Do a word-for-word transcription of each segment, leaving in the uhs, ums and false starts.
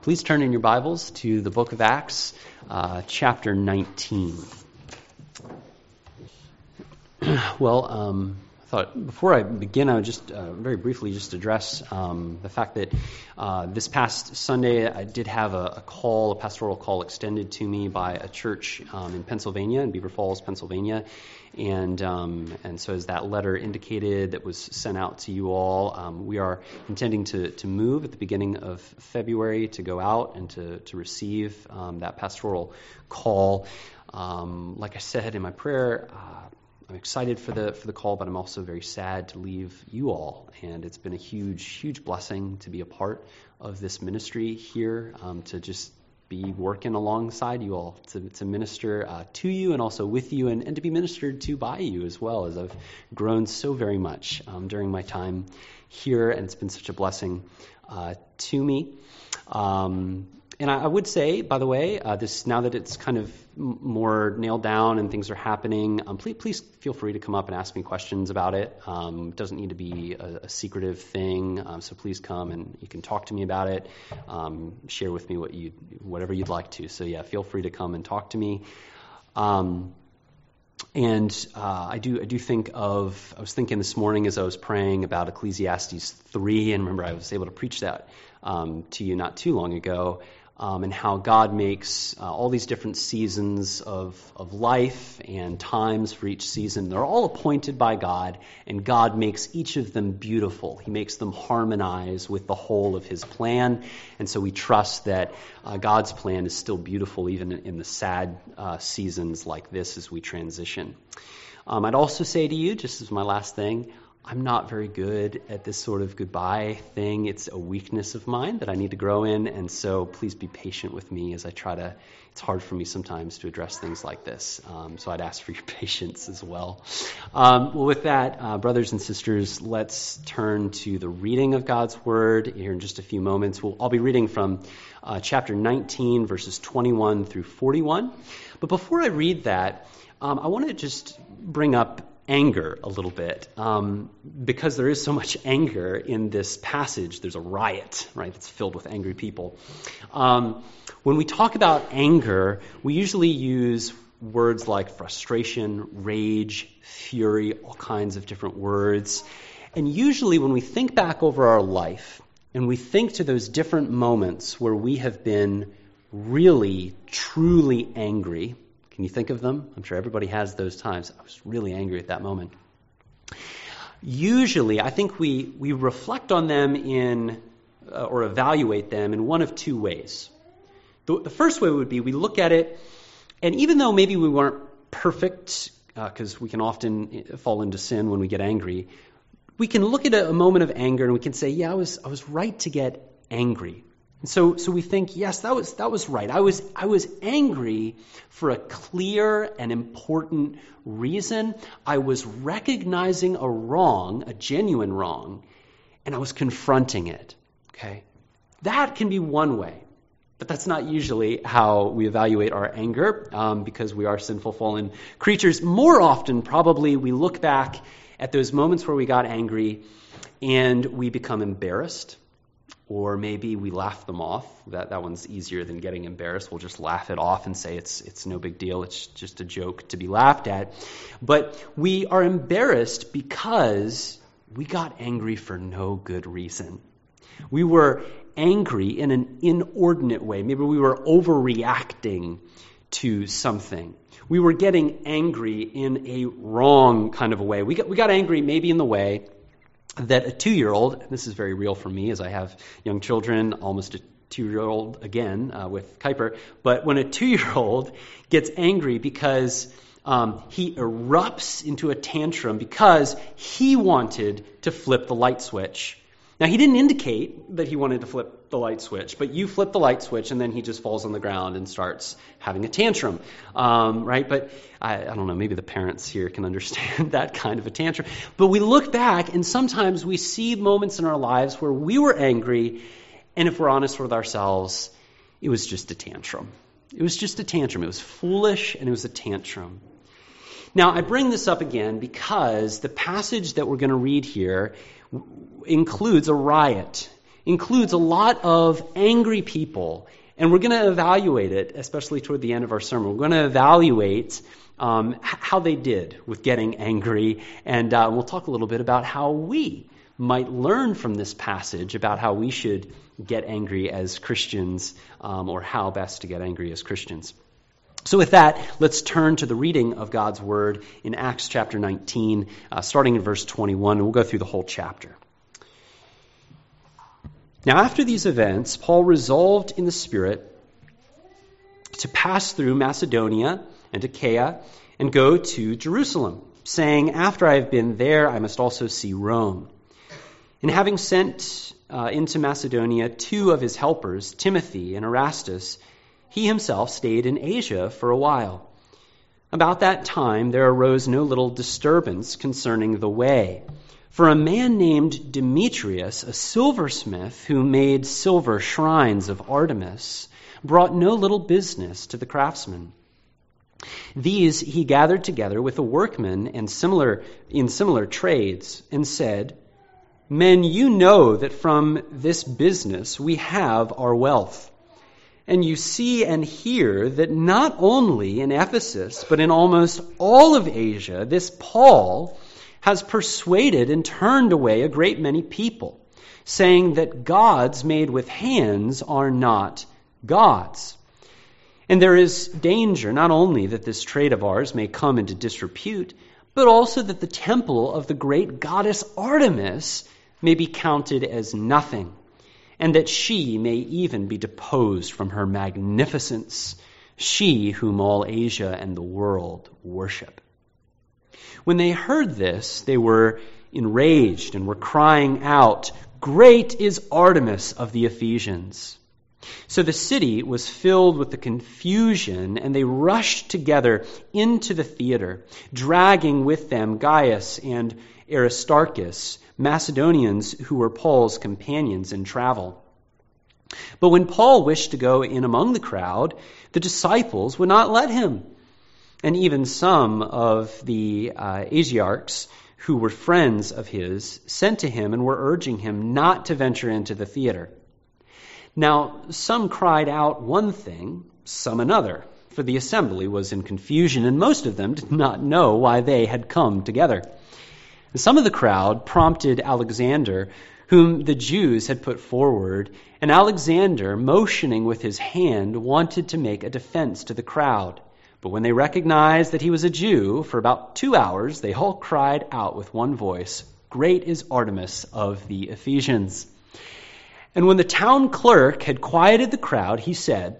Please turn in your Bibles to the book of Acts, uh, chapter nineteen. Well, um, I thought before I begin, I would just uh, very briefly just address um, the fact that uh, this past Sunday I did have a, a call, a pastoral call extended to me by a church um, in Pennsylvania, in Beaver Falls, Pennsylvania. And um, and so as that letter indicated that was sent out to you all, um, we are intending to, to move at the beginning of February to go out and to, to receive um, that pastoral call. Um, like I said in my prayer, uh, I'm excited for the for the call, but I'm also very sad to leave you all. And it's been a huge, huge blessing to be a part of this ministry here, um, to just be working alongside you all, to, to minister uh, to you and also with you, and, and to be ministered to by you as well, as I've grown so very much um, during my time here, and it's been such a blessing uh, to me. Um, and I, I would say, by the way, uh, this now that it's kind of m- more nailed down and things are happening, um, please, please feel free to come up and ask me questions about it. Um, it doesn't need to be a, a secretive thing, um, so please come and you can talk to me about it. Um, share with me what you, whatever you'd like to. So yeah, feel free to come and talk to me. Um, and uh, I do, I do think of. I was thinking this morning as I was praying about Ecclesiastes three, and remember I was able to preach that um, to you not too long ago. Um, and how God makes uh, all these different seasons of, of life and times for each season. They're all appointed by God, and God makes each of them beautiful. He makes them harmonize with the whole of His plan. And so we trust that uh, God's plan is still beautiful even in, in the sad uh, seasons like this as we transition. Um, I'd also say to you, just as my last thing, I'm not very good at this sort of goodbye thing. It's a weakness of mine that I need to grow in, and so please be patient with me as I try to. It's hard for me sometimes to address things like this, um, so I'd ask for your patience as well. Um, well, with that, uh, brothers and sisters, let's turn to the reading of God's Word here in just a few moments. We'll, I'll be reading from uh, chapter nineteen, verses twenty-one through forty-one. But before I read that, um, I want to just bring up anger a little bit, um, because there is so much anger in this passage. There's a riot, right, that's filled with angry people. Um, when we talk about anger, we usually use words like frustration, rage, fury, all kinds of different words. And usually when we think back over our life and we think to those different moments where we have been really, truly angry. Can you think of them? I'm sure everybody has those times. I was really angry at that moment. Usually, I think we, we reflect on them in, uh, or evaluate them in one of two ways. The, the first way would be we look at it, and even though maybe we weren't perfect, because uh, we can often fall into sin when we get angry, we can look at a, a moment of anger and we can say, yeah, I was I was right to get angry. So, so we think, yes, that was that was right. I was I was angry for a clear and important reason. I was recognizing a wrong, a genuine wrong, and I was confronting it. Okay, that can be one way, but that's not usually how we evaluate our anger, um, because we are sinful, fallen creatures. More often, probably, we look back at those moments where we got angry, and we become embarrassed. Or maybe we laugh them off. That that one's easier than getting embarrassed. We'll just laugh it off and say it's it's no big deal. It's just a joke to be laughed at. But we are embarrassed because we got angry for no good reason. We were angry in an inordinate way. Maybe we were overreacting to something. We were getting angry in a wrong kind of a way. We got we got angry maybe in the way that a two-year-old, and this is very real for me as I have young children, almost a two-year-old again uh, with Kuiper, but when a two-year-old gets angry because um, he erupts into a tantrum because he wanted to flip the light switch. Now, he didn't indicate that he wanted to flip the light switch, but you flip the light switch and then he just falls on the ground and starts having a tantrum, um, right? But I, I don't know, maybe the parents here can understand that kind of a tantrum. But we look back and sometimes we see moments in our lives where we were angry, and if we're honest with ourselves, it was just a tantrum. It was just a tantrum. It was foolish and it was a tantrum. Now, I bring this up again because the passage that we're going to read here includes a riot. includes a lot of angry people. And we're going to evaluate it, especially toward the end of our sermon. We're going to evaluate um, how they did with getting angry. And uh, we'll talk a little bit about how we might learn from this passage about how we should get angry as Christians, um, or how best to get angry as Christians. So with that, let's turn to the reading of God's Word in Acts chapter nineteen, uh, starting in verse twenty-one, and we'll go through the whole chapter. Now after these events, Paul resolved in the Spirit to pass through Macedonia and Achaia and go to Jerusalem, saying, "After I have been there, I must also see Rome." And having sent uh, into Macedonia two of his helpers, Timothy and Erastus, he himself stayed in Asia for a while. About that time there arose no little disturbance concerning the way. For a man named Demetrius, a silversmith who made silver shrines of Artemis, brought no little business to the craftsmen. These he gathered together with the workmen and similar in similar trades, and said, "Men, you know that from this business we have our wealth. And you see and hear that not only in Ephesus, but in almost all of Asia, this Paul has persuaded and turned away a great many people, saying that gods made with hands are not gods. And there is danger not only that this trade of ours may come into disrepute, but also that the temple of the great goddess Artemis may be counted as nothing, and that she may even be deposed from her magnificence, she whom all Asia and the world worship." When they heard this, they were enraged and were crying out, "Great is Artemis of the Ephesians!" So the city was filled with the confusion, and they rushed together into the theater, dragging with them Gaius and Aristarchus, Macedonians who were Paul's companions in travel. But when Paul wished to go in among the crowd, the disciples would not let him. And even some of the uh, Asiarchs, who were friends of his, sent to him and were urging him not to venture into the theater. Now, some cried out one thing, some another, for the assembly was in confusion, and most of them did not know why they had come together. And some of the crowd prompted Alexander, whom the Jews had put forward, and Alexander, motioning with his hand, wanted to make a defense to the crowd. But when they recognized that he was a Jew, for about two hours they all cried out with one voice, "Great is Artemis of the Ephesians." And when the town clerk had quieted the crowd, he said,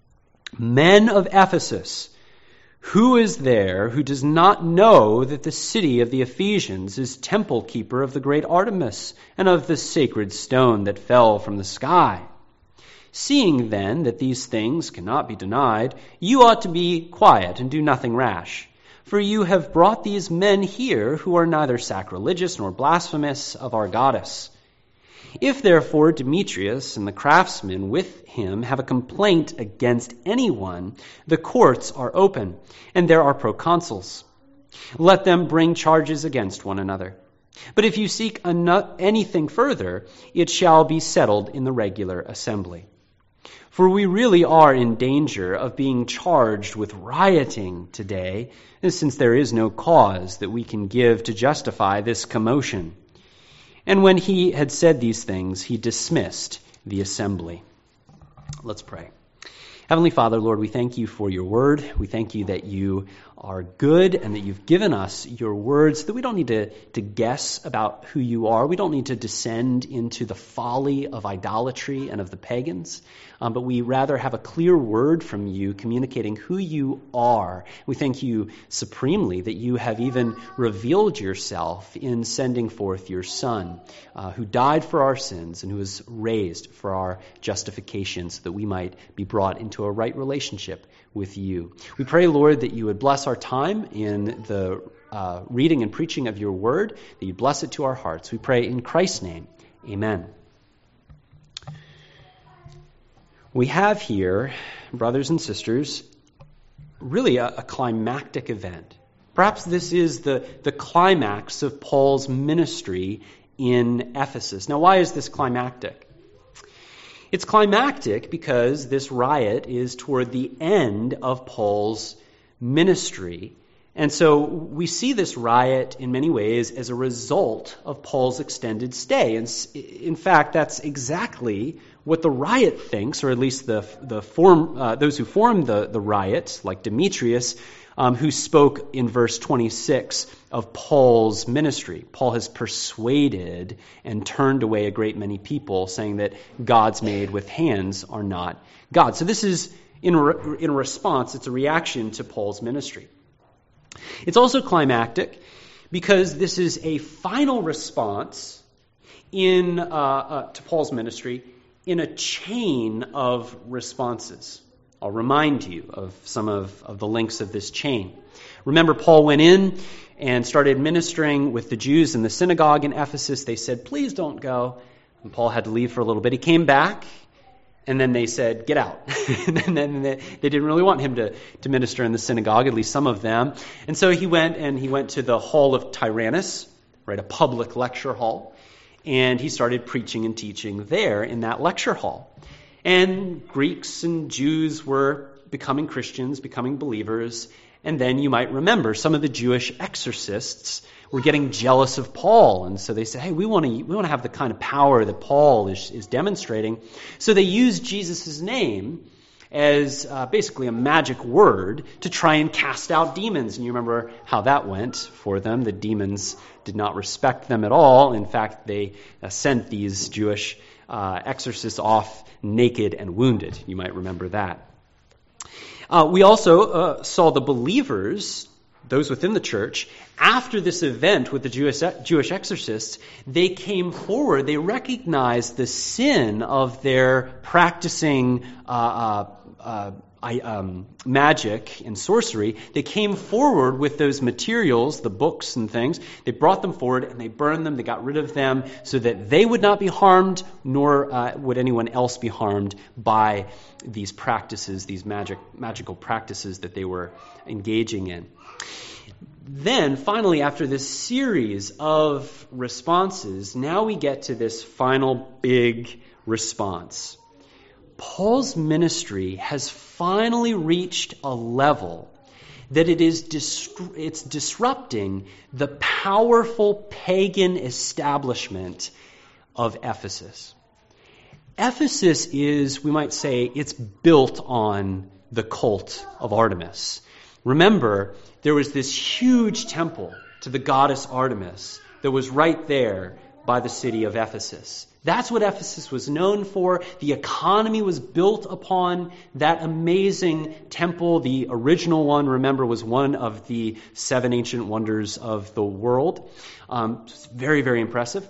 "Men of Ephesus, who is there who does not know that the city of the Ephesians is temple keeper of the great Artemis and of the sacred stone that fell from the sky? Seeing then that these things cannot be denied, you ought to be quiet and do nothing rash. For you have brought these men here who are neither sacrilegious nor blasphemous of our goddess. If therefore Demetrius and the craftsmen with him have a complaint against anyone, the courts are open, and there are proconsuls. Let them bring charges against one another. But if you seek anything further, it shall be settled in the regular assembly. For we really are in danger of being charged with rioting today, since there is no cause that we can give to justify this commotion." And when he had said these things, he dismissed the assembly. Let's pray. Heavenly Father, Lord, we thank you for your word. We thank you that you are good and that you've given us your words, that we don't need to, to guess about who you are. We don't need to descend into the folly of idolatry and of the pagans, um, but we rather have a clear word from you communicating who you are. We thank you supremely that you have even revealed yourself in sending forth your Son, uh, who died for our sins and who was raised for our justification so that we might be brought into a right relationship with you. We pray, Lord, that you would bless our time in the uh, reading and preaching of your word, that you bless it to our hearts. We pray in Christ's name. Amen. We have here, brothers and sisters, really a, a climactic event. Perhaps this is the, the climax of Paul's ministry in Ephesus. Now, why is this climactic? It's climactic because this riot is toward the end of Paul's ministry. And so we see this riot in many ways as a result of Paul's extended stay. And in fact, that's exactly what the riot thinks, or at least the the form uh, those who formed the, the riot, like Demetrius, um, who spoke in verse twenty-six of Paul's ministry. Paul has persuaded and turned away a great many people, saying that gods made with hands are not God. So this is in re- in response. It's a reaction to Paul's ministry. It's also climactic because this is a final response in uh, uh, to Paul's ministry in a chain of responses. I'll remind you of some of, of the links of this chain. Remember, Paul went in and started ministering with the Jews in the synagogue in Ephesus. They said, please don't go. And Paul had to leave for a little bit. He came back, and then they said, get out. And then they, they didn't really want him to, to minister in the synagogue, at least some of them. And so he went, and he went to the hall of Tyrannus, right, a public lecture hall. And he started preaching and teaching there in that lecture hall. And Greeks and Jews were becoming Christians, becoming believers. And then you might remember some of the Jewish exorcists were getting jealous of Paul. And so they said, hey, we want to we want to have the kind of power that Paul is, is demonstrating. So they used Jesus' name as uh, basically a magic word to try and cast out demons. And you remember how that went for them. The demons did not respect them at all. In fact, they uh, sent these Jewish uh, exorcists off naked and wounded. You might remember that. Uh, we also uh, saw the believers, those within the church, after this event with the Jewish, Jewish exorcists, they came forward. They recognized the sin of their practicing uh, uh, uh, I, um, magic and sorcery. They came forward with those materials, the books and things. They brought them forward and they burned them. They got rid of them so that they would not be harmed, nor uh, would anyone else be harmed by these practices, these magic magical practices that they were engaging in. Then, finally, after this series of responses, now we get to this final big response. Paul's ministry has finally reached a level that it is dis- it's disrupting the powerful pagan establishment of Ephesus. Ephesus is, we might say, it's built on the cult of Artemis. Remember, there was this huge temple to the goddess Artemis that was right there by the city of Ephesus. That's what Ephesus was known for. The economy was built upon that amazing temple. The original one, remember, was one of the seven ancient wonders of the world. Um, it's very, very impressive.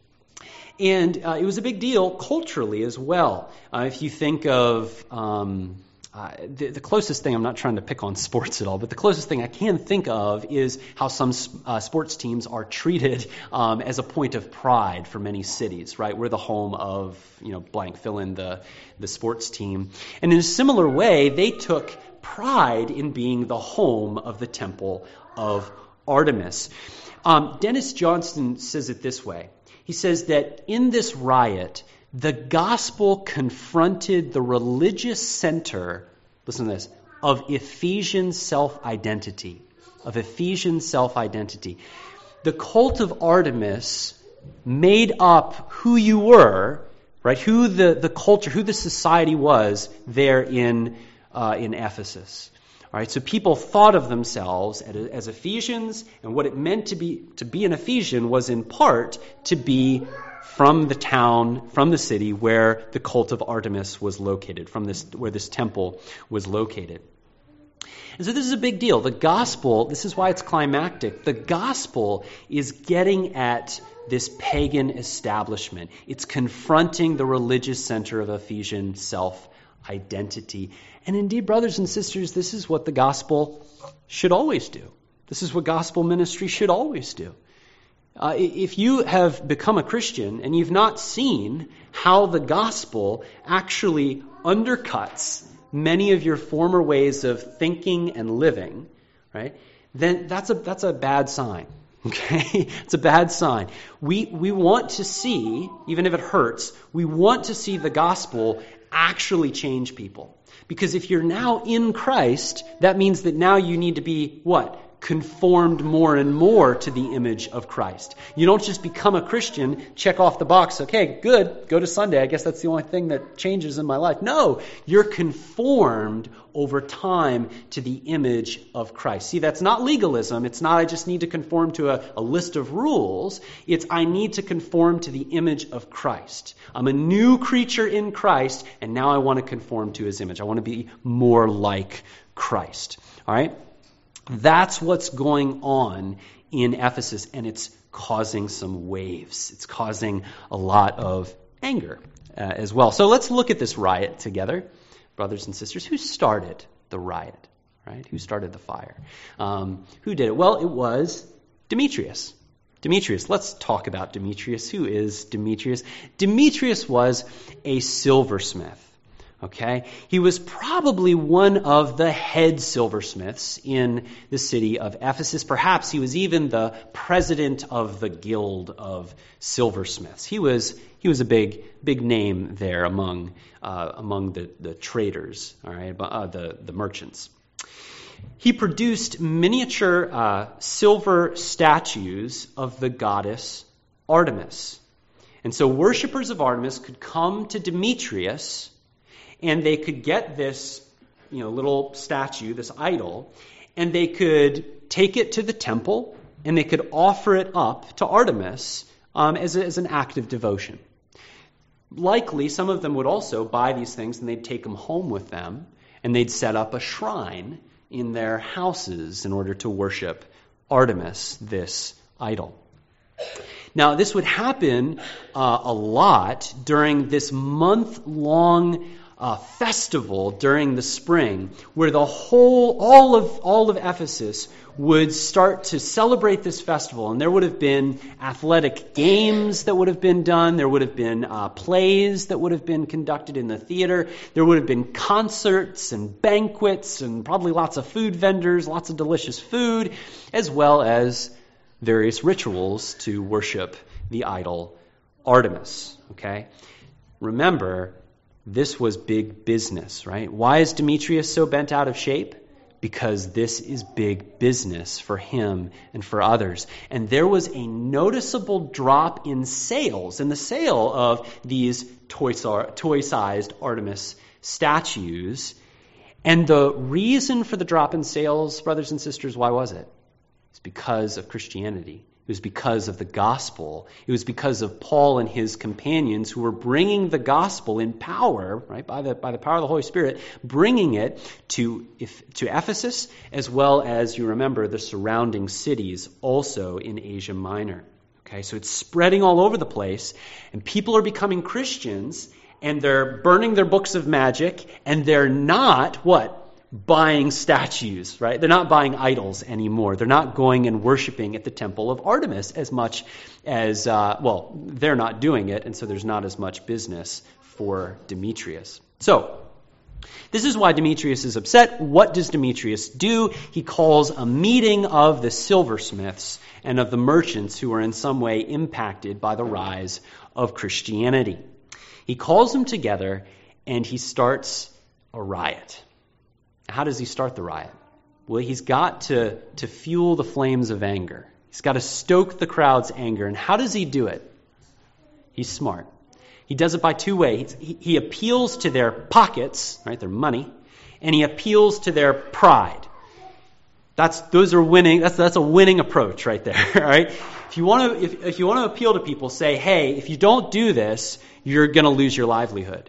And uh, it was a big deal culturally as well. Uh, if you think of... Um, Uh, the, the closest thing, I'm not trying to pick on sports at all, but the closest thing I can think of is how some uh, sports teams are treated um, as a point of pride for many cities, right? We're the home of, you know, blank, fill in the, the sports team. And in a similar way, they took pride in being the home of the temple of Artemis. Um, Dennis Johnson says it this way. He says that in this riot, the gospel confronted the religious center, listen to this, of Ephesian self-identity. Of Ephesian self-identity. The cult of Artemis made up who you were, right? Who the, the culture, who the society was there in uh, in Ephesus. All right, so people thought of themselves as, as Ephesians, and what it meant to be to be an Ephesian was in part to be from the town, from the city where the cult of Artemis was located, from this where this temple was located. And so this is a big deal. The gospel, this is why it's climactic. The gospel is getting at this pagan establishment. It's confronting the religious center of Ephesian self-identity. And indeed, brothers and sisters, this is what the gospel should always do. This is what gospel ministry should always do. Uh, if you have become a Christian and you've not seen how the gospel actually undercuts many of your former ways of thinking and living, right, then that's a that's a bad sign. Okay? It's a bad sign. We, we want to see, even if it hurts, we want to see the gospel actually change people. Because if you're now in Christ, that means that now you need to be what? Conformed more and more to the image of Christ. You don't just become a Christian, check off the box, okay, good, go to Sunday, I guess that's the only thing that changes in my life. No, you're conformed over time to the image of Christ. See, that's not legalism. It's not I just need to conform to a, a list of rules. It's I need to conform to the image of Christ. I'm a new creature in Christ, and now I want to conform to his image. I want to be more like Christ. All right? That's what's going on in Ephesus, and it's causing some waves. It's causing a lot of anger uh, as well. So let's look at this riot together, brothers and sisters. Who started the riot, right? Who started the fire? Um, who did it? Well, it was Demetrius. Demetrius. Let's talk about Demetrius. Who is Demetrius? Demetrius was a silversmith. Okay, he was probably one of the head silversmiths in the city of Ephesus. Perhaps he was even the president of the guild of silversmiths. He was he was a big big name there among uh, among the, the traders, all right, uh, the the merchants. He produced miniature uh, silver statues of the goddess Artemis, and so worshipers of Artemis could come to Demetrius. And they could get this, you know, little statue, this idol, and they could take it to the temple, and they could offer it up to Artemis um, as, a, as an act of devotion. Likely, some of them would also buy these things, and they'd take them home with them, and they'd set up a shrine in their houses in order to worship Artemis, this idol. Now, this would happen uh, a lot during this month-long Uh, festival during the spring, where the whole, all of all of Ephesus would start to celebrate this festival, and there would have been athletic games that would have been done. There would have been uh, plays that would have been conducted in the theater. There would have been concerts and banquets, and probably lots of food vendors, lots of delicious food, as well as various rituals to worship the idol Artemis. Okay, remember. This was big business, right? Why is Demetrius so bent out of shape? Because this is big business for him and for others. And there was a noticeable drop in sales, in the sale of these toy-sized Artemis statues. And the reason for the drop in sales, brothers and sisters, why was it? It's because of Christianity. It was because of the gospel. It was because of Paul and his companions who were bringing the gospel in power, right, by the by the power of the Holy Spirit, bringing it to if, to Ephesus, as well as, you remember, the surrounding cities also in Asia Minor. Okay, so it's spreading all over the place, and people are becoming Christians, and they're burning their books of magic, and they're not, what? Buying statues, right? They're not buying idols anymore. They're not going and worshiping at the temple of Artemis as much as, uh, well, they're not doing it, and so there's not as much business for Demetrius. So, this is why Demetrius is upset. What does Demetrius do? He calls a meeting of the silversmiths and of the merchants who are in some way impacted by the rise of Christianity. He calls them together, and he starts a riot. How does he start the riot? Well, he's got to, to fuel the flames of anger. He's got to stoke the crowd's anger. And how does he do it? He's smart. He does it by two ways. He, he appeals to their pockets, right, their money, and he appeals to their pride. That's those are winning. That's that's a winning approach right there, right? If you want to if, if you want to appeal to people, say, hey, if you don't do this, you're going to lose your livelihood.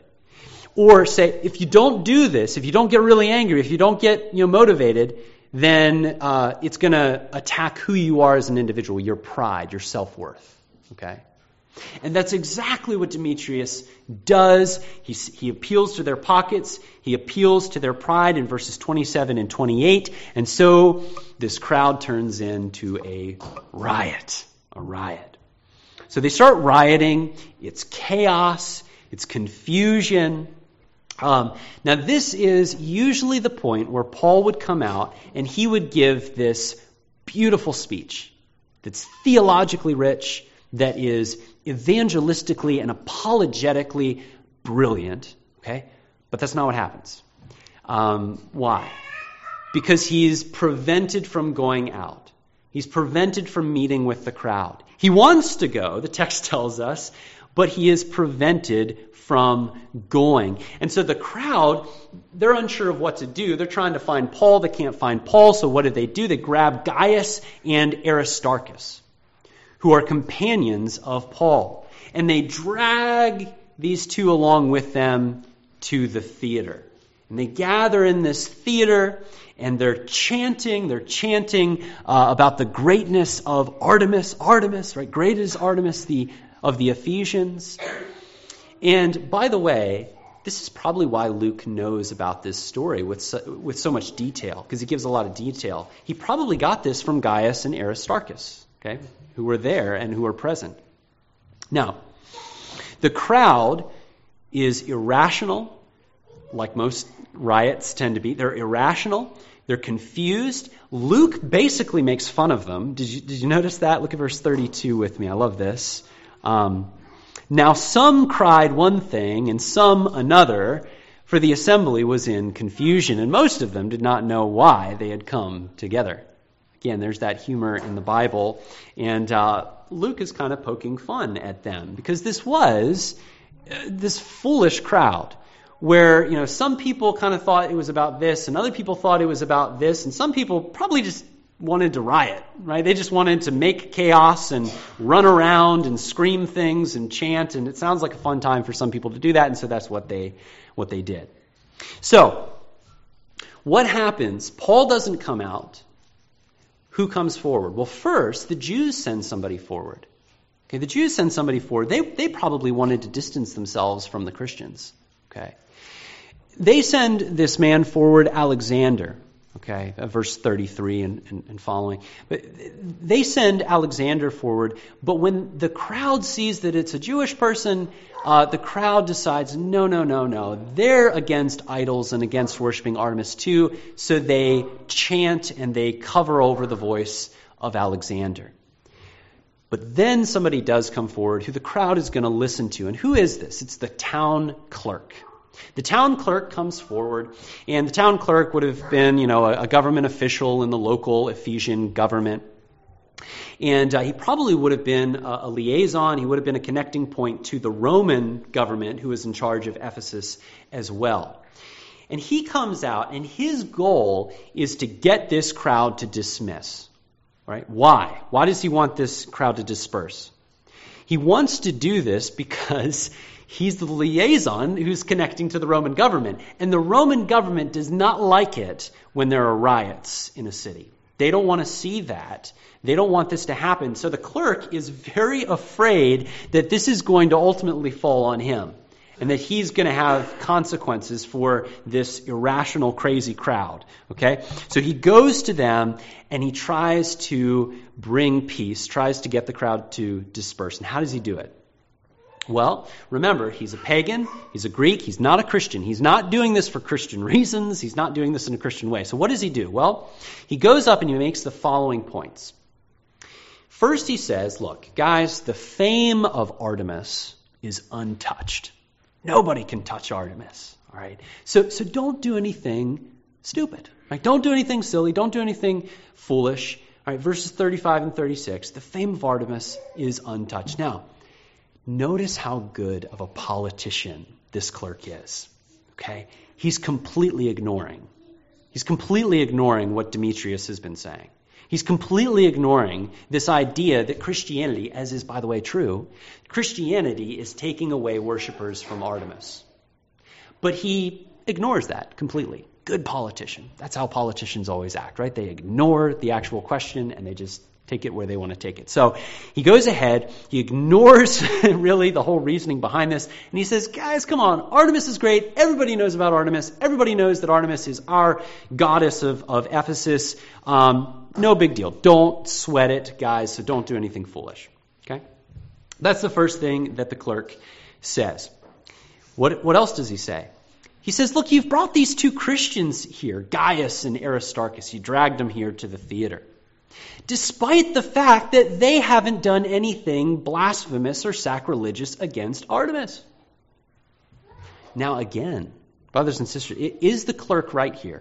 Or say, if you don't do this, if you don't get really angry, if you don't get you know motivated, then uh, it's going to attack who you are as an individual, your pride, your self-worth. Okay? And that's exactly what Demetrius does. He, he appeals to their pockets. He appeals to their pride in verses twenty-seven and twenty-eight. And so this crowd turns into a riot. A riot. So they start rioting. It's chaos. It's confusion. Um, now, this is usually the point where Paul would come out and he would give this beautiful speech, that's theologically rich, that is evangelistically and apologetically brilliant, okay? But that's not what happens. Um, why? Because he's prevented from going out. He's prevented from meeting with the crowd. He wants to go, the text tells us, but he is prevented from going. And so the crowd, they're unsure of what to do. They're trying to find Paul. They can't find Paul. So what do they do? They grab Gaius and Aristarchus, who are companions of Paul. And they drag these two along with them to the theater. And they gather in this theater, and they're chanting, they're chanting uh, about the greatness of Artemis, Artemis, right? Great is Artemis the of the Ephesians. And by the way, this is probably why Luke knows about this story with so, with so much detail, because he gives a lot of detail. He probably got this from Gaius and Aristarchus, okay, who were there and who were present. Now, the crowd is irrational, like most riots tend to be. They're irrational. They're confused. Luke basically makes fun of them. Did you, did you notice that? Look at verse thirty-two with me. I love this. Um, now some cried one thing and some another, for the assembly was in confusion, and most of them did not know why they had come together. Again, there's that humor in the Bible, and uh, Luke is kind of poking fun at them, because this was uh, this foolish crowd, where, you know, some people kind of thought it was about this, and other people thought it was about this, and some people probably just wanted to riot, right? They just wanted to make chaos and run around and scream things and chant, and it sounds like a fun time for some people to do that, and so that's what they what they did. So, what happens? Paul doesn't come out. Who comes forward? Well, first, the Jews send somebody forward. Okay, the Jews send somebody forward. They they probably wanted to distance themselves from the Christians. Okay. They send this man forward, Alexander, okay, verse thirty-three and, and, and following. But they send Alexander forward, but when the crowd sees that it's a Jewish person, uh, the crowd decides, no, no, no, no, they're against idols and against worshiping Artemis too, so they chant and they cover over the voice of Alexander. But then somebody does come forward who the crowd is going to listen to. And who is this? It's the town clerk. The town clerk comes forward, and the town clerk would have been, you know, a, a government official in the local Ephesian government. And uh, he probably would have been a, a liaison. He would have been a connecting point to the Roman government, who was in charge of Ephesus as well. And he comes out, and his goal is to get this crowd to dismiss. Right? Why? Why does he want this crowd to disperse? He wants to do this because he's the liaison who's connecting to the Roman government. And the Roman government does not like it when there are riots in a city. They don't want to see that. They don't want this to happen. So the clerk is very afraid that this is going to ultimately fall on him, and that he's going to have consequences for this irrational, crazy crowd. Okay? So he goes to them and he tries to bring peace, tries to get the crowd to disperse. And how does he do it? Well, remember, he's a pagan, he's a Greek, he's not a Christian. He's not doing this for Christian reasons, he's not doing this in a Christian way. So what does he do? Well, he goes up and he makes the following points. First he says, look, guys, the fame of Artemis is untouched. Nobody can touch Artemis, all right? So so don't do anything stupid, right? Don't do anything silly, don't do anything foolish. All right, verses thirty-five and thirty-six, the fame of Artemis is untouched. Now, notice how good of a politician this clerk is, okay? He's completely ignoring. He's completely ignoring what Demetrius has been saying. He's completely ignoring this idea that Christianity, as is, by the way, true, Christianity is taking away worshipers from Artemis. But he ignores that completely. Good politician. That's how politicians always act, right? They ignore the actual question and they just take it where they want to take it. So he goes ahead, he ignores really the whole reasoning behind this, and he says, guys, come on, Artemis is great. Everybody knows about Artemis. Everybody knows that Artemis is our goddess of, of Ephesus. Um, no big deal. Don't sweat it, guys, so don't do anything foolish. Okay? That's the first thing that the clerk says. What, what else does he say? He says, look, you've brought these two Christians here, Gaius and Aristarchus. You dragged them here to the theater. despite the fact that they haven't done anything blasphemous or sacrilegious against Artemis. Now again, brothers and sisters, is the clerk right here?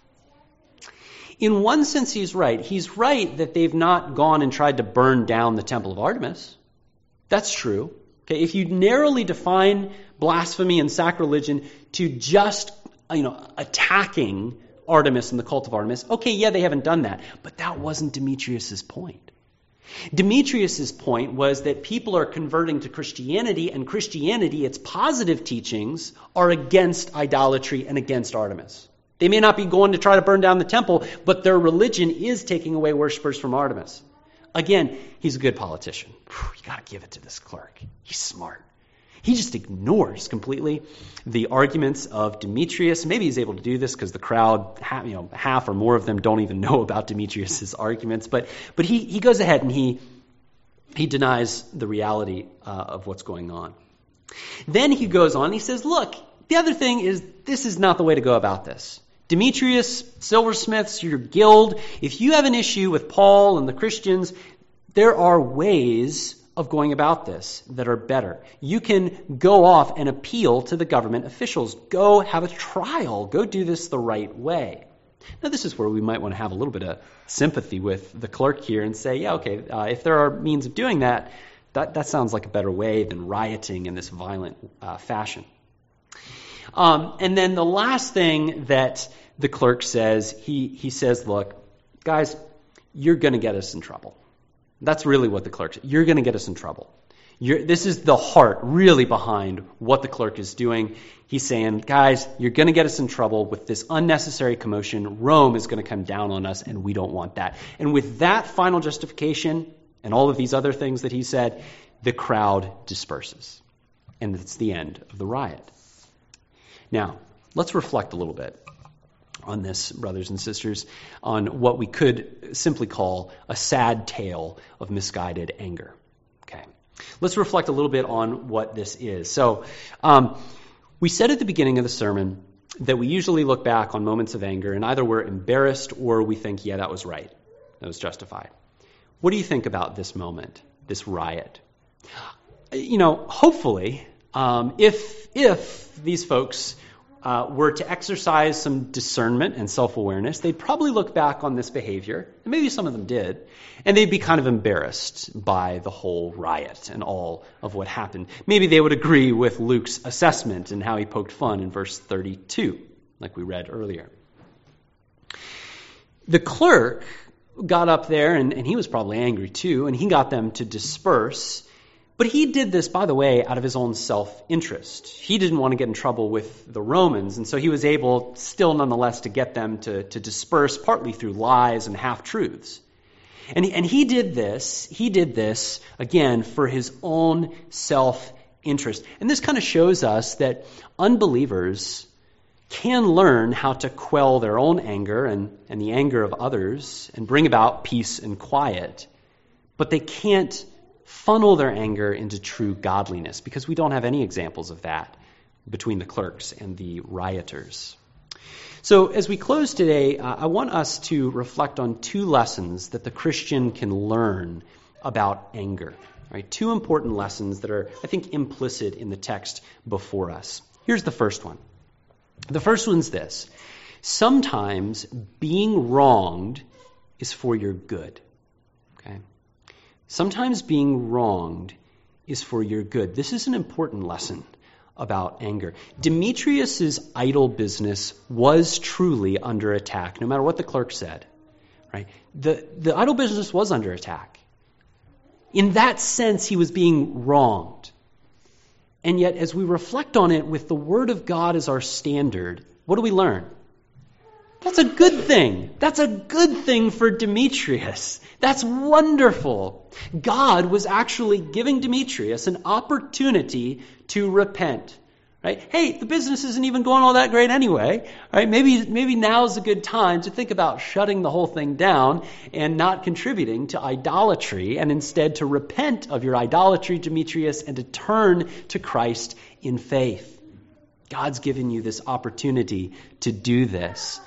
In one sense, he's right. He's right that they've not gone and tried to burn down the temple of Artemis. That's true. Okay, if you narrowly define blasphemy and sacrilegion to just, you know, attacking Artemis and the cult of Artemis, okay, yeah, they haven't done that. But that wasn't Demetrius's point. Demetrius's point was that people are converting to Christianity, and Christianity, its positive teachings, are against idolatry and against Artemis. They may not be going to try to burn down the temple, but their religion is taking away worshipers from Artemis. Again, he's a good politician. Whew, you got to give it to this clerk. He's smart. He just ignores completely the arguments of Demetrius. Maybe he's able to do this because the crowd, half, you know, half or more of them don't even know about Demetrius's arguments. But but he, he goes ahead and he he denies the reality uh, of what's going on. Then he goes on and he says, look, the other thing is this is not the way to go about this. Demetrius, silversmiths, your guild, if you have an issue with Paul and the Christians, there are ways of going about this that are better. You can go off and appeal to the government officials. Go have a trial. Go do this the right way. Now, this is where we might want to have a little bit of sympathy with the clerk here and say, yeah, okay, uh, if there are means of doing that, that, that sounds like a better way than rioting in this violent uh, fashion. Um, and then the last thing that the clerk says, he, he says, look, guys, you're going to get us in trouble. That's really what the clerk said. You're going to get us in trouble. You're, this is the heart really behind what the clerk is doing. He's saying, guys, you're going to get us in trouble with this unnecessary commotion. Rome is going to come down on us, and we don't want that. And with that final justification and all of these other things that he said, the crowd disperses. And it's the end of the riot. Now, let's reflect a little bit on this, brothers and sisters, on what we could simply call a sad tale of misguided anger. Okay, let's reflect a little bit on what this is. So, um, we said at the beginning of the sermon that we usually look back on moments of anger and either we're embarrassed or we think, yeah, that was right, that was justified. What do you think about this moment, this riot? You know, hopefully, um, if if these folks Uh, were to exercise some discernment and self-awareness, they'd probably look back on this behavior, and maybe some of them did, and they'd be kind of embarrassed by the whole riot and all of what happened. Maybe they would agree with Luke's assessment and how he poked fun in verse thirty-two, like we read earlier. The clerk got up there, and, and he was probably angry too, and he got them to disperse. But he did this, by the way, out of his own self-interest. He didn't want to get in trouble with the Romans, and so he was able still nonetheless to get them to, to disperse, partly through lies and half-truths. And he, and he did this, he did this, again, for his own self-interest. And this kind of shows us that unbelievers can learn how to quell their own anger and, and the anger of others and bring about peace and quiet, but they can't funnel their anger into true godliness, because we don't have any examples of that between the clerks and the rioters. So as we close today, uh, I want us to reflect on two lessons that the Christian can learn about anger. Right? Two important lessons that are, I think, implicit in the text before us. Here's the first one. The first one's this. Sometimes being wronged is for your good. Okay? Sometimes being wronged is for your good. This is an important lesson about anger. Demetrius's idol business was truly under attack, no matter what the clerk said. Right? The, the idol business was under attack. In that sense, he was being wronged. And yet, as we reflect on it with the Word of God as our standard, what do we learn? That's a good thing. That's a good thing for Demetrius. That's wonderful. God was actually giving Demetrius an opportunity to repent. Right? Hey, the business isn't even going all that great anyway. Right? Maybe, maybe now's a good time to think about shutting the whole thing down and not contributing to idolatry, and instead to repent of your idolatry, Demetrius, and to turn to Christ in faith. God's given you this opportunity to do this.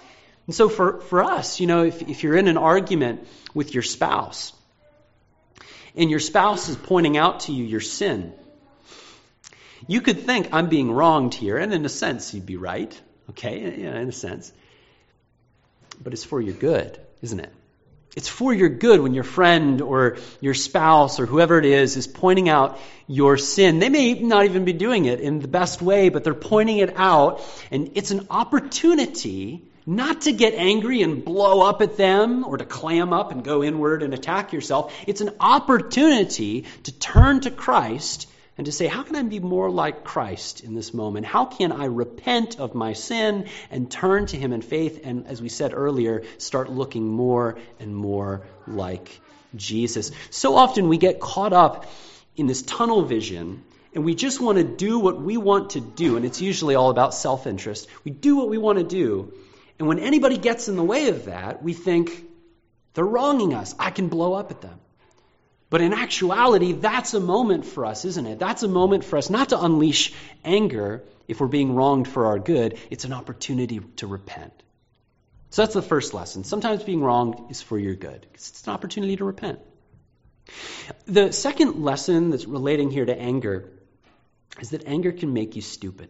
And so for, for us, you know, if, if you're in an argument with your spouse, and your spouse is pointing out to you your sin, you could think, I'm being wronged here, and in a sense, you'd be right, okay, yeah, in a sense. But it's for your good, isn't it? It's for your good when your friend or your spouse or whoever it is is pointing out your sin. They may not even be doing it in the best way, but they're pointing it out, and it's an opportunity not to get angry and blow up at them or to clam up and go inward and attack yourself. It's an opportunity to turn to Christ and to say, how can I be more like Christ in this moment? How can I repent of my sin and turn to Him in faith? And as we said earlier, start looking more and more like Jesus. So often we get caught up in this tunnel vision, and we just want to do what we want to do. And it's usually all about self-interest. We do what we want to do. And when anybody gets in the way of that, we think, they're wronging us. I can blow up at them. But in actuality, that's a moment for us, isn't it? That's a moment for us not to unleash anger if we're being wronged for our good. It's an opportunity to repent. So that's the first lesson. Sometimes being wronged is for your good. It's an opportunity to repent. The second lesson that's relating here to anger is that anger can make you stupid.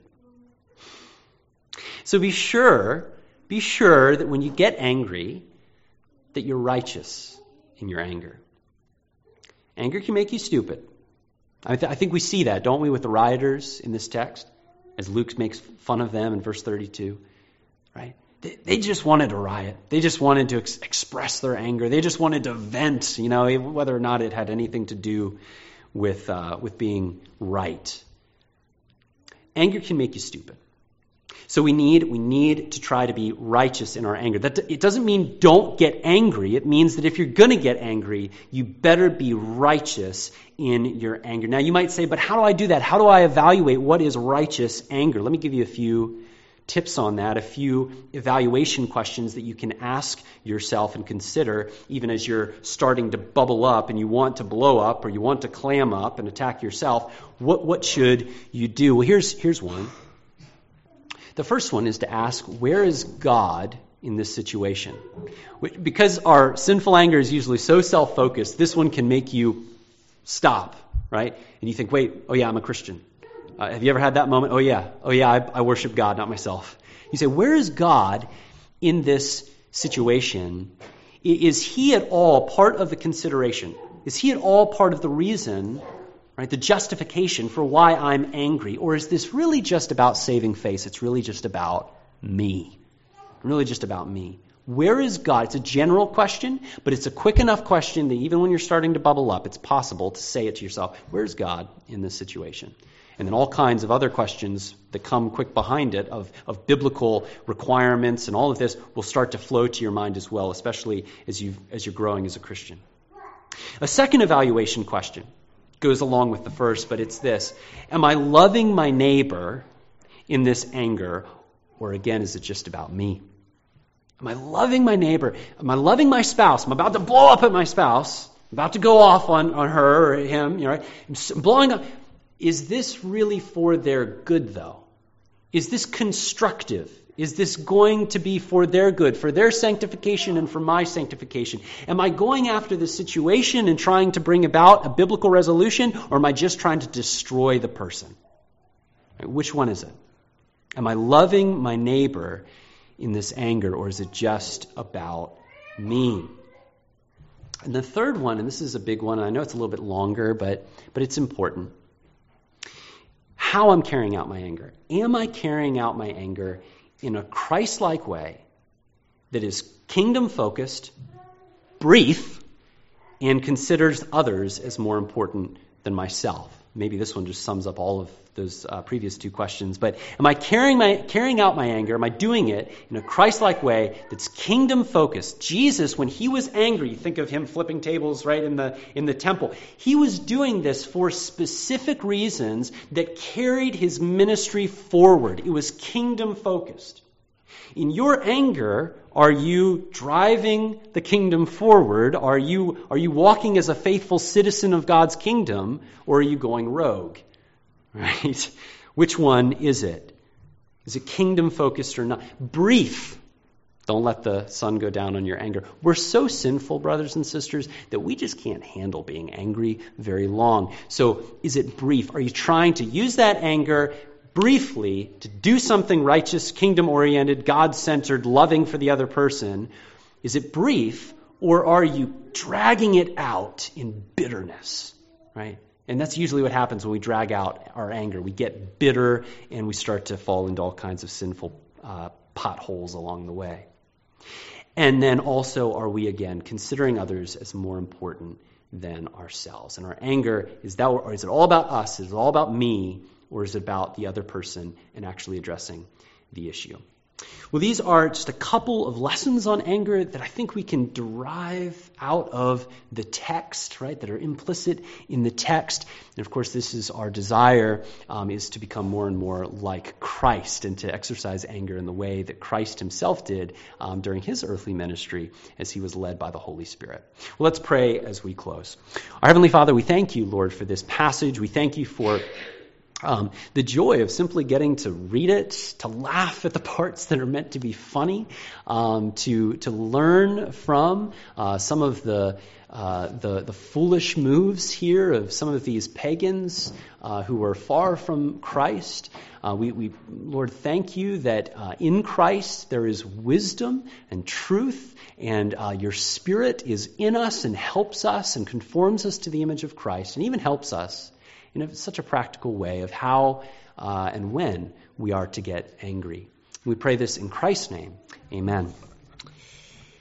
So be sure, be sure that when you get angry, that you're righteous in your anger. Anger can make you stupid. I, th- I think we see that, don't we, with the rioters in this text, as Luke makes fun of them in verse thirty-two, right? They, they just wanted to riot. They just wanted to ex- express their anger. They just wanted to vent, you know, whether or not it had anything to do with uh, with being right. Anger can make you stupid. So we need we need to try to be righteous in our anger. That it doesn't mean don't get angry. It means that if you're going to get angry, you better be righteous in your anger. Now you might say, but how do I do that? How do I evaluate what is righteous anger? Let me give you a few tips on that, a few evaluation questions that you can ask yourself and consider even as you're starting to bubble up and you want to blow up or you want to clam up and attack yourself. What what should you do? Well, here's here's one. The first one is to ask, where is God in this situation? Because our sinful anger is usually so self-focused, this one can make you stop, right? And you think, wait, oh yeah, I'm a Christian. Uh, have you ever had that moment? Oh yeah, oh yeah, I, I worship God, not myself. You say, where is God in this situation? Is He at all part of the consideration? Is He at all part of the reason, right, the justification for why I'm angry? Or is this really just about saving face? It's really just about me. Really just about me. Where is God? It's a general question, but it's a quick enough question that even when you're starting to bubble up, it's possible to say it to yourself. Where's God in this situation? And then all kinds of other questions that come quick behind it of, of biblical requirements and all of this will start to flow to your mind as well, especially as you as you're growing as a Christian. A second evaluation question goes along with the first, but it's this. Am I loving my neighbor in this anger, or again, is it just about me? Am I loving my neighbor? Am I loving my spouse? I'm about to blow up at my spouse. I'm about to go off on, on her or him. You know, right? I'm blowing up. Is this really for their good, though? Is this constructive? Is this going to be for their good, for their sanctification and for my sanctification? Am I going after the situation and trying to bring about a biblical resolution, or am I just trying to destroy the person? Which one is it? Am I loving my neighbor in this anger, or is it just about me? And the third one, and this is a big one, I know it's a little bit longer, but but it's important. How I'm carrying out my anger. Am I carrying out my anger in a Christ-like way that is kingdom-focused, brief, and considers others as more important than myself? Maybe this one just sums up all of those uh, previous two questions. But am I carrying my carrying out my anger? Am I doing it in a Christ-like way that's kingdom-focused? Jesus, when he was angry, think of him flipping tables right in the in the temple. He was doing this for specific reasons that carried his ministry forward. It was kingdom-focused. In your anger, are you driving the kingdom forward? Are you are you walking as a faithful citizen of God's kingdom, or are you going rogue? Right? Which one is it? Is it kingdom focused or not? Brief. Don't let the sun go down on your anger. We're so sinful, brothers and sisters, that we just can't handle being angry very long. So is it brief? Are you trying to use that anger briefly to do something righteous, kingdom-oriented, God-centered, loving for the other person? Is it brief, or are you dragging it out in bitterness, right? And that's usually what happens when we drag out our anger. We get bitter and we start to fall into all kinds of sinful uh, potholes along the way. And then also, are we again considering others as more important than ourselves? And our anger, is that, or is it all about us? Is it all about me? Or is it about the other person and actually addressing the issue? Well, these are just a couple of lessons on anger that I think we can derive out of the text, right, that are implicit in the text. And of course, this is our desire, um, is to become more and more like Christ and to exercise anger in the way that Christ himself did um, during his earthly ministry as he was led by the Holy Spirit. Well, let's pray as we close. Our Heavenly Father, we thank you, Lord, for this passage. We thank you for Um, the joy of simply getting to read it, to laugh at the parts that are meant to be funny, um, to to learn from uh, some of the, uh, the the foolish moves here of some of these pagans uh, who were far from Christ. Uh, we, we, Lord, thank you that uh, in Christ there is wisdom and truth, and uh, your Spirit is in us and helps us and conforms us to the image of Christ, and even helps us in such a practical way of how uh, and when we are to get angry. We pray this in Christ's name. Amen.